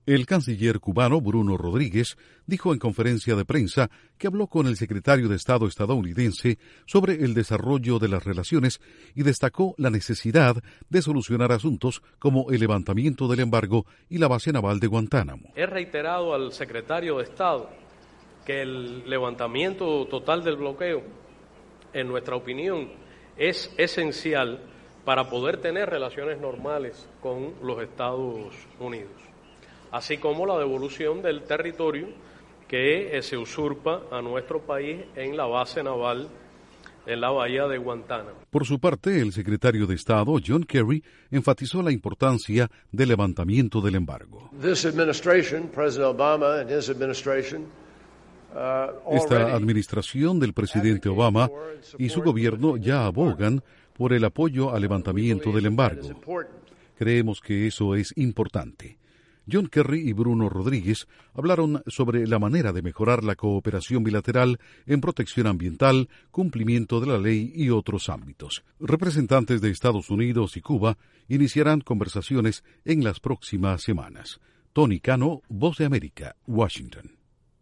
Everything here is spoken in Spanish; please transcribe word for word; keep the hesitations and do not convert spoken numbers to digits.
El canciller cubano Bruno Rodríguez dijo en conferencia de prensa que habló con el secretario de Estado estadounidense sobre el desarrollo de las relaciones y destacó la necesidad de solucionar asuntos como el levantamiento del embargo y la base naval de Guantánamo. He reiterado al secretario de Estado que el levantamiento total del bloqueo, en nuestra opinión, es esencial para poder tener relaciones normales con los Estados Unidos, así como la devolución del territorio que eh, se usurpa a nuestro país en la base naval en la bahía de Guantánamo. Por su parte, el secretario de Estado, John Kerry, enfatizó la importancia del levantamiento del embargo. Esta administración del presidente Obama y su gobierno ya abogan por el apoyo al levantamiento del embargo. Creemos que eso es importante. John Kerry y Bruno Rodríguez hablaron sobre la manera de mejorar la cooperación bilateral en protección ambiental, cumplimiento de la ley y otros ámbitos. Representantes de Estados Unidos y Cuba iniciarán conversaciones en las próximas semanas. Tony Cano, Voz de América, Washington.